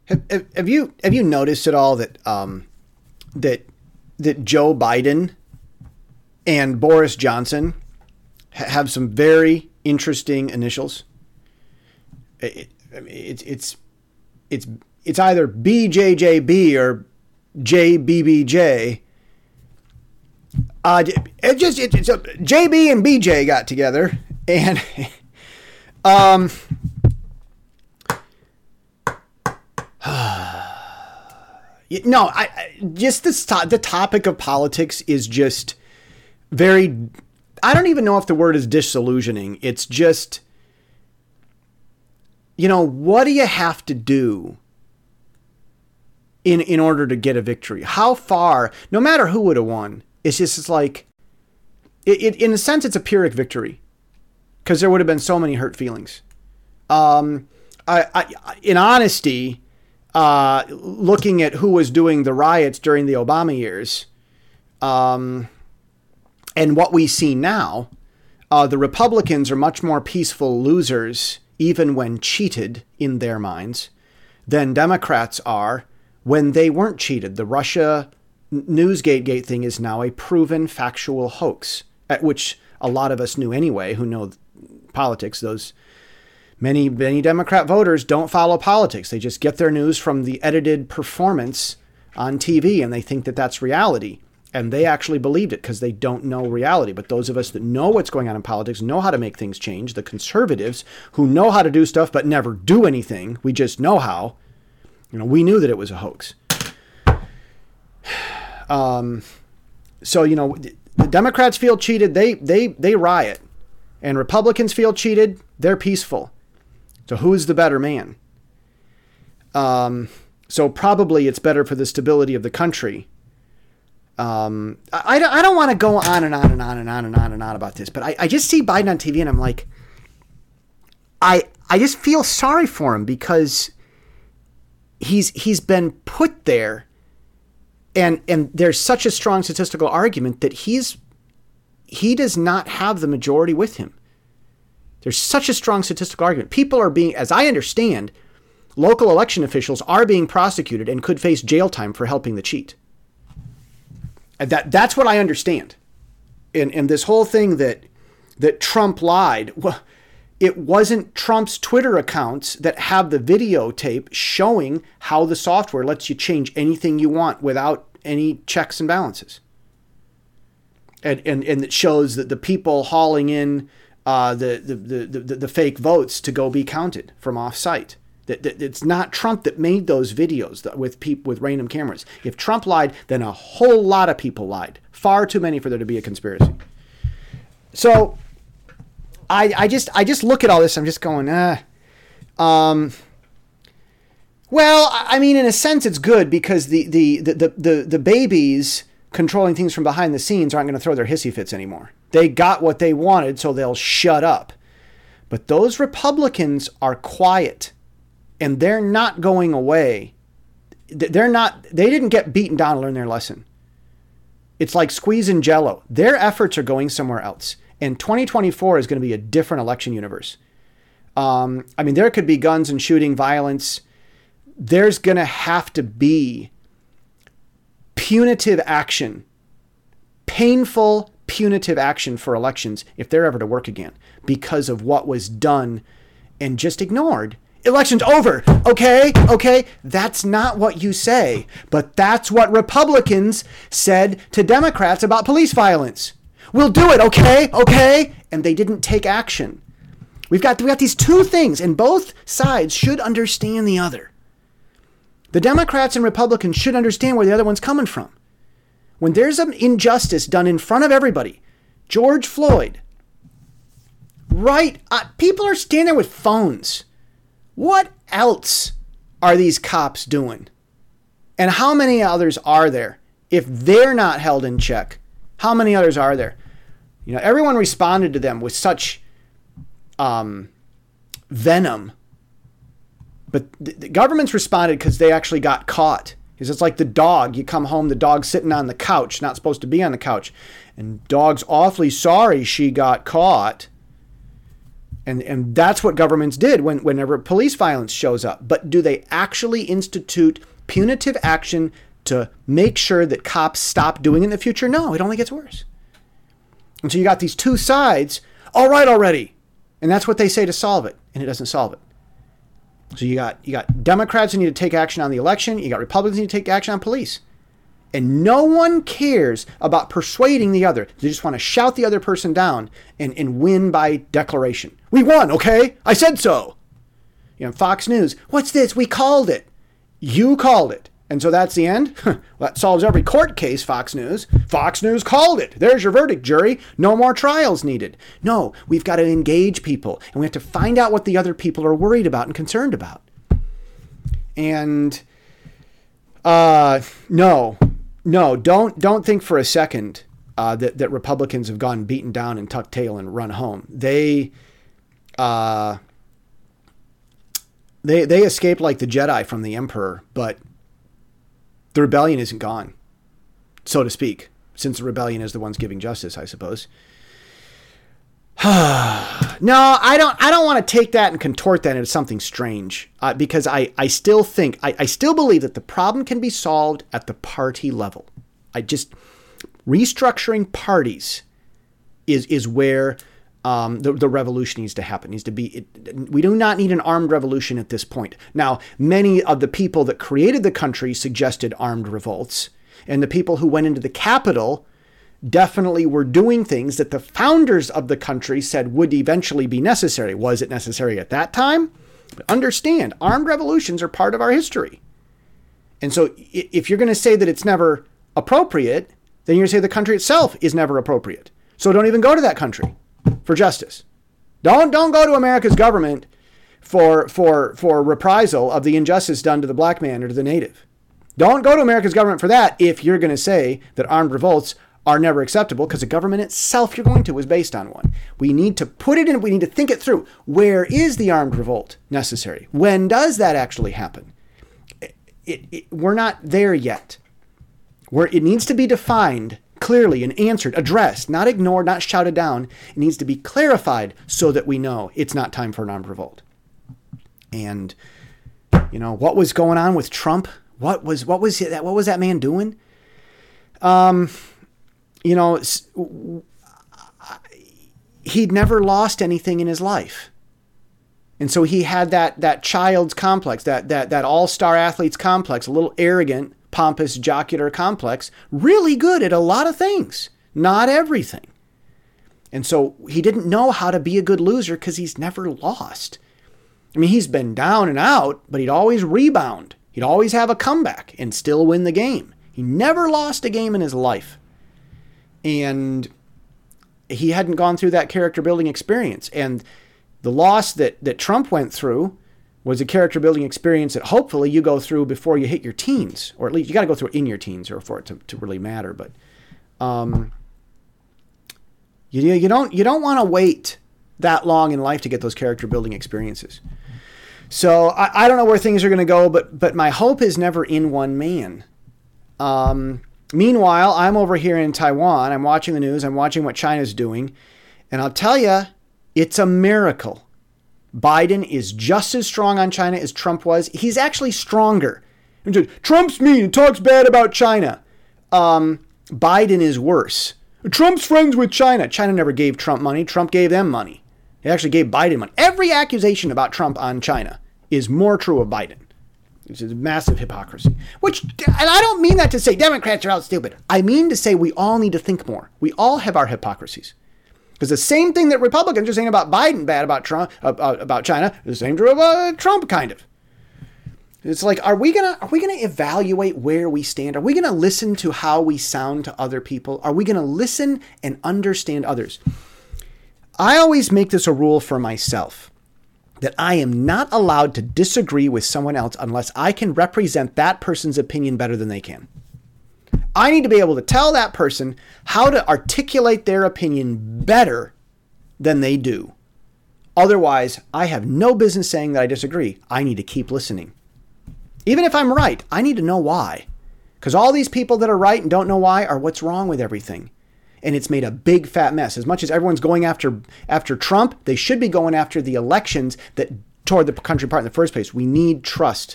Have you noticed at all that that Joe Biden and Boris Johnson have some very interesting initials? It's either BJJB or JBBJ. It's JB and BJ got together, and no, just the topic of politics is just very. I don't even know if the word is disillusioning. It's just, what do you have to do in order to get a victory? How far, no matter who would have won, it's like, in a sense, it's a Pyrrhic victory because there would have been so many hurt feelings. In honesty, looking at who was doing the riots during the Obama years, and what we see now, the Republicans are much more peaceful losers, even when cheated in their minds, than Democrats are when they weren't cheated. The Russia Newsgate thing is now a proven factual hoax, at which a lot of us knew anyway, who know politics. Those many Democrat voters don't follow politics. They just get their news from the edited performance on TV, and they think that that's reality. And they actually believed it because they don't know reality. But those of us that know what's going on in politics, know how to make things change, the conservatives who know how to do stuff but never do anything, we just know how, we knew that it was a hoax. So, the Democrats feel cheated, they riot. And Republicans feel cheated, they're peaceful. So who's the better man? So probably it's better for the stability of the country. I don't want to go on and on and on and on and on and on about this, but I just see Biden on TV and I'm like, I just feel sorry for him because he's been put there, and there's such a strong statistical argument that he does not have the majority with him. There's such a strong statistical argument. People are being, as I understand, local election officials are being prosecuted and could face jail time for helping the cheat. That's what I understand. And this whole thing that Trump lied, well, it wasn't Trump's Twitter accounts that have the videotape showing how the software lets you change anything you want without any checks and balances. And it shows that the people hauling in the fake votes to go be counted from off-site. That it's not Trump that made those videos with random cameras. If Trump lied, then a whole lot of people lied. Far too many for there to be a conspiracy. So I just look at all this. I'm just going, Well, I mean, in a sense, it's good because the babies controlling things from behind the scenes aren't going to throw their hissy fits anymore. They got what they wanted, so they'll shut up. But those Republicans are quiet. And they're not going away. They didn't get beaten down to learn their lesson. It's like squeezing Jell-O. Their efforts are going somewhere else. And 2024 is going to be a different election universe. There could be guns and shooting, violence. There's going to have to be punitive action, painful punitive action for elections if they're ever to work again because of what was done and just ignored. Election's over. Okay. That's not what you say, but that's what Republicans said to Democrats about police violence. We'll do it. Okay. And they didn't take action. We got these two things, and both sides should understand the other. The Democrats and Republicans should understand where the other one's coming from. When there's an injustice done in front of everybody, George Floyd, right? People are standing there with phones. What else are these cops doing? And how many others are there? If they're not held in check, how many others are there? Everyone responded to them with such venom. But the government's responded because they actually got caught. Because it's like the dog. You come home, the dog's sitting on the couch, not supposed to be on the couch. And dog's awfully sorry she got caught. And that's what governments did whenever police violence shows up. But do they actually institute punitive action to make sure that cops stop doing it in the future? No, it only gets worse. And so you got these two sides. All right already. And that's what they say to solve it. And it doesn't solve it. So you got Democrats who need to take action on the election. You got Republicans who need to take action on police. And no one cares about persuading the other. They just want to shout the other person down and win by declaration. We won, okay? I said so. Fox News, what's this? We called it. You called it. And so that's the end? Well, that solves every court case, Fox News. Fox News called it. There's your verdict, jury. No more trials needed. No, we've got to engage people. And we have to find out what the other people are worried about and concerned about. And no, don't think for a second that Republicans have gone beaten down and tucked tail and run home. They escaped like the Jedi from the Emperor, but the rebellion isn't gone, so to speak, since the rebellion is the ones giving justice, I suppose. No, I don't want to take that and contort that into something strange, because I still think, I still believe that the problem can be solved at the party level. Restructuring parties is where the revolution needs to happen. We do not need an armed revolution at this point. Now, many of the people that created the country suggested armed revolts, and the people who went into the Capitol definitely were doing things that the founders of the country said would eventually be necessary. Was it necessary at that time? But understand, armed revolutions are part of our history. And so if you're going to say that it's never appropriate, then you're going to say the country itself is never appropriate. So don't even go to that country for justice. Don't go to America's government for reprisal of the injustice done to the black man or to the native. Don't go to America's government for that if you're going to say that armed revolts are never acceptable, because the government itself you're going to is based on one. We need to put it in, we need to think it through. Where is the armed revolt necessary? When does that actually happen? We're not there yet. It needs to be defined clearly and answered, addressed, not ignored, not shouted down. It needs to be clarified so that we know it's not time for an armed revolt. And, what was going on with Trump? What was that man doing? He'd never lost anything in his life. And so he had that child's complex, that all-star athlete's complex, a little arrogant, pompous, jocular complex, really good at a lot of things, not everything. And so he didn't know how to be a good loser because he's never lost. I mean, he's been down and out, but he'd always rebound. He'd always have a comeback and still win the game. He never lost a game in his life. And he hadn't gone through that character building experience. And the loss that Trump went through was a character building experience that hopefully you go through before you hit your teens, or at least you got to go through it in your teens or for it to really matter. But you don't want to wait that long in life to get those character building experiences. So I don't know where things are going to go, but my hope is never in one man. Meanwhile, I'm over here in Taiwan. I'm watching the news. I'm watching what China's doing. And I'll tell you, it's a miracle. Biden is just as strong on China as Trump was. He's actually stronger. Trump's mean and talks bad about China. Biden is worse. Trump's friends with China. China never gave Trump money. Trump gave them money. They actually gave Biden money. Every accusation about Trump on China is more true of Biden. It's a massive hypocrisy. And I don't mean that to say Democrats are out stupid. I mean to say we all need to think more. We all have our hypocrisies. Because the same thing that Republicans are saying about Biden bad about Trump, about China, is the same true about Trump, kind of. It's like, are we gonna evaluate where we stand? Are we gonna listen to how we sound to other people? Are we gonna listen and understand others? I always make this a rule for myself, that I am not allowed to disagree with someone else unless I can represent that person's opinion better than they can. I need to be able to tell that person how to articulate their opinion better than they do. Otherwise, I have no business saying that I disagree. I need to keep listening. Even if I'm right, I need to know why. Because all these people that are right and don't know why are what's wrong with everything. and it's made a big fat mess. As much as everyone's going after Trump, they should be going after the elections that tore the country apart in the first place. We need trust